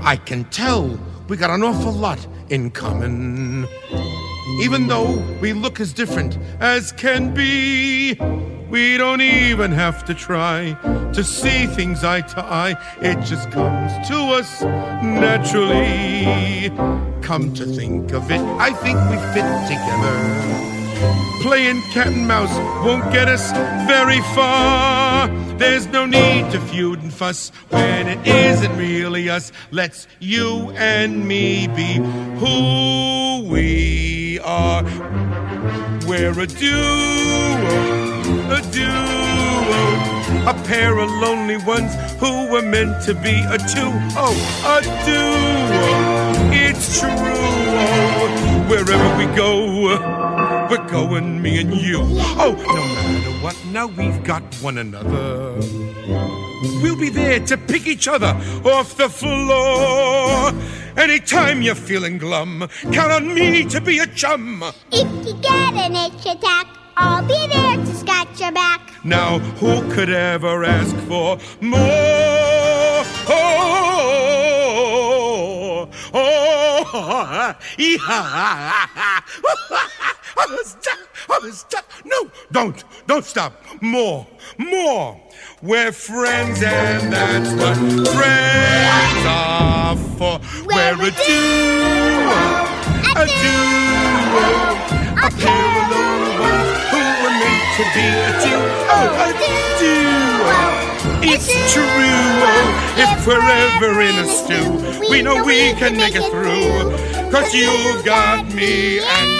I can tell we got an awful lot in common. Even though we look as different as can be, we don't even have to try to see things eye to eye. It just comes to us naturally. Come to think of it, I think we fit together. Playing cat and mouse won't get us very far. There's no need to feud and fuss when it isn't really us. Let's you and me be who we are. We're a duo, a pair of lonely ones who were meant to be a two. Oh, a duo, it's true. Wherever we go, we're going, me and you. Oh, no matter what, now we've got one another. We'll be there to pick each other off the floor. Anytime you're feeling glum, count on me to be a chum. If you get an itch attack, I'll be there to scratch your back. Now, who could ever ask for more? Stop. No, don't stop. More. We're friends, and that's what friends are for. We're a duo, a pair of lonely ones who were meant to be a two. Oh, a duo, it's true. If we're ever in a stew, we know we can make it through. 'Cause you've got me and